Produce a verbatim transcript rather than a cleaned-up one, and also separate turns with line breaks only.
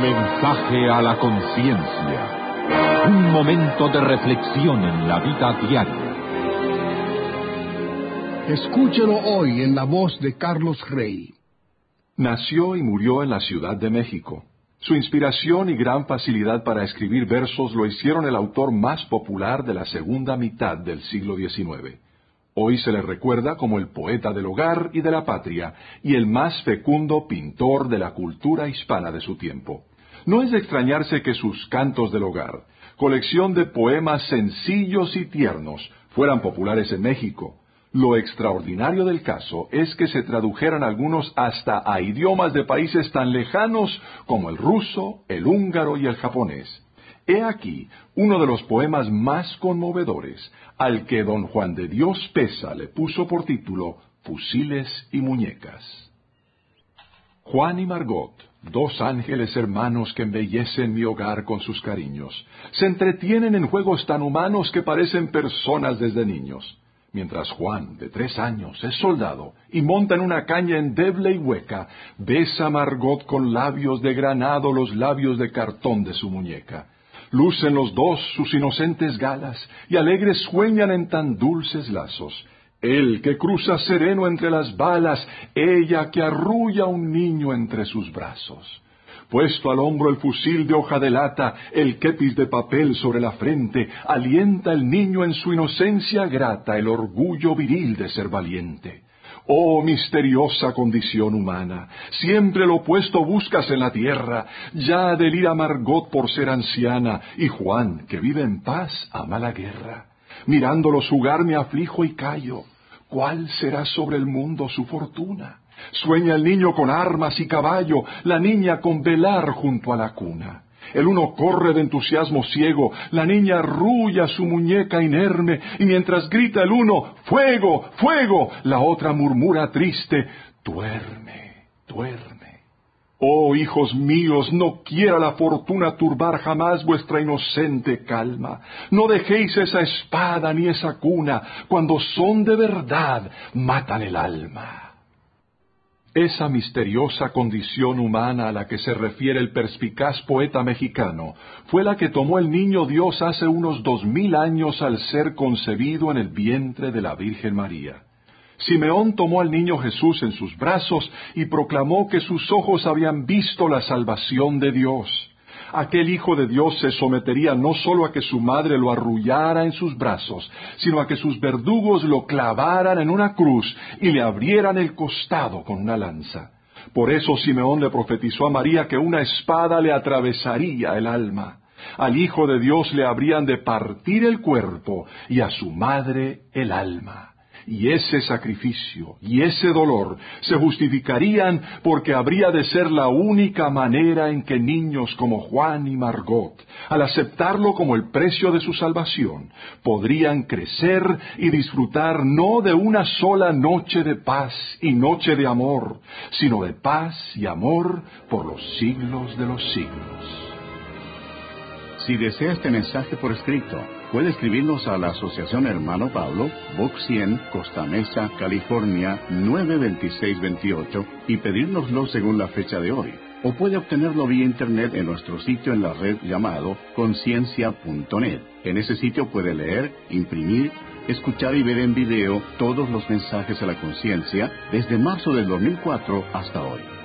Mensaje a la conciencia. Un momento de reflexión en la vida diaria.
Escúchelo hoy en la voz de Carlos Rey.
Nació y murió en la Ciudad de México. Su inspiración y gran facilidad para escribir versos lo hicieron el autor más popular de la segunda mitad del siglo diecinueve. Hoy se le recuerda como el poeta del hogar y de la patria, y el más fecundo pintor de la cultura hispana de su tiempo. No es de extrañarse que sus Cantos del Hogar, colección de poemas sencillos y tiernos, fueran populares en México. Lo extraordinario del caso es que se tradujeran algunos hasta a idiomas de países tan lejanos como el ruso, el húngaro y el japonés. He aquí uno de los poemas más conmovedores, al que don Juan de Dios Pesa le puso por título Fusiles y Muñecas. Juan y Margot, dos ángeles hermanos que embellecen mi hogar con sus cariños, se entretienen en juegos tan humanos que parecen personas desde niños. Mientras Juan, de tres años, es soldado y monta en una caña endeble y hueca, besa a Margot con labios de granado los labios de cartón de su muñeca. Lucen los dos sus inocentes galas y alegres sueñan en tan dulces lazos. Él que cruza sereno entre las balas, ella que arrulla a un niño entre sus brazos. Puesto al hombro el fusil de hoja de lata, el kepis de papel sobre la frente, alienta el niño en su inocencia grata el orgullo viril de ser valiente. Oh misteriosa condición humana, siempre lo opuesto buscas en la tierra, ya delira Margot por ser anciana, y Juan, que vive en paz, ama la guerra. Mirándolos jugar me aflijo y callo, ¿cuál será sobre el mundo su fortuna? Sueña el niño con armas y caballo, la niña con velar junto a la cuna. El uno corre de entusiasmo ciego, la niña arrulla su muñeca inerme, y mientras grita el uno, ¡fuego, fuego!, la otra murmura triste, ¡duerme, duerme! Oh, hijos míos, no quiera la fortuna turbar jamás vuestra inocente calma. No dejéis esa espada ni esa cuna, cuando son de verdad, matan el alma. Esa misteriosa condición humana a la que se refiere el perspicaz poeta mexicano fue la que tomó el niño Dios hace unos dos mil años al ser concebido en el vientre de la Virgen María. Simeón tomó al niño Jesús en sus brazos y proclamó que sus ojos habían visto la salvación de Dios. Aquel Hijo de Dios se sometería no solo a que su madre lo arrullara en sus brazos, sino a que sus verdugos lo clavaran en una cruz y le abrieran el costado con una lanza. Por eso Simeón le profetizó a María que una espada le atravesaría el alma. Al Hijo de Dios le habrían de partir el cuerpo y a su madre el alma. Y ese sacrificio y ese dolor se justificarían porque habría de ser la única manera en que niños como Juan y Margot, al aceptarlo como el precio de su salvación, podrían crecer y disfrutar no de una sola noche de paz y noche de amor, sino de paz y amor por los siglos de los siglos.
Si desea este mensaje por escrito, puede escribirnos a la Asociación Hermano Pablo, Box cien, Costa Mesa, California, nueve dos seis dos ocho, y pedírnoslo según la fecha de hoy. O puede obtenerlo vía internet en nuestro sitio en la red llamado conciencia punto net. En ese sitio puede leer, imprimir, escuchar y ver en video todos los mensajes a la conciencia desde marzo del dos mil cuatro hasta hoy.